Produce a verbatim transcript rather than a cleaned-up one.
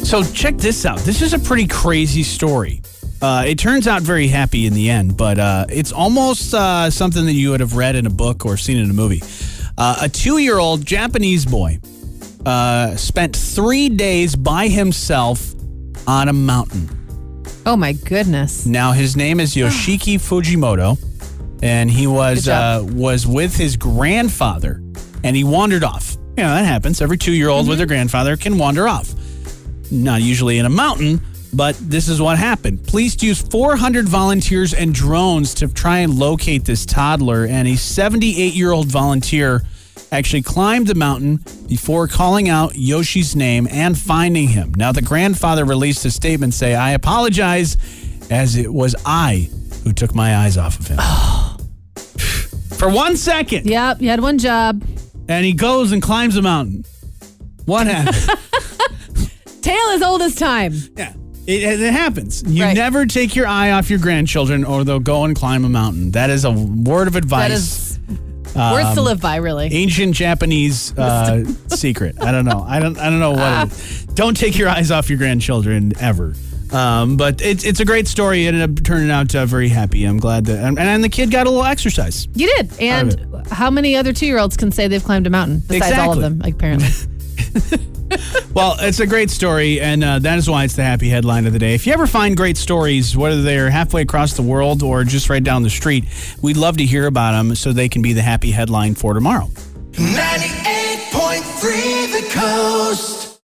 So check this out. This is a pretty crazy story. Uh, it turns out very happy in the end, but uh, it's almost uh, something that you would have read in a book or seen in a movie. Uh, a two-year-old Japanese boy uh, spent three days by himself on a mountain. Oh, my goodness. Now, his name is Yoshiki Fujimoto, and he was uh, was with his grandfather, and he wandered off. You know, that happens. Every two-year-old mm-hmm. with their grandfather can wander off. Not usually in a mountain, but this is what happened. Police used four hundred volunteers and drones to try and locate this toddler, and a seventy-eight-year-old volunteer actually climbed the mountain before calling out Yoshi's name and finding him. Now, the grandfather released a statement saying, "I apologize, as it was I who took my eyes off of him." For one second. Yep, you had one job. And he goes and climbs a mountain. What happened? Tale as old as time. Yeah. It, it happens. You right. never take your eye off your grandchildren or they'll go and climb a mountain. That is a word of advice. That is um, words to live by, really. Ancient Japanese uh, secret. I don't know. I don't I don't know what ah. it is. Don't take your eyes off your grandchildren ever. Um, but it's it's a great story. It ended up turning out uh, very happy. I'm glad that, and, and the kid got a little exercise. You did. And how many other two-year-olds can say they've climbed a mountain besides exactly. all of them, apparently? Well, it's a great story, and uh, that is why it's the happy headline of the day. If you ever find great stories, whether they're halfway across the world or just right down the street, we'd love to hear about them so they can be the happy headline for tomorrow. ninety-eight point three The Coast.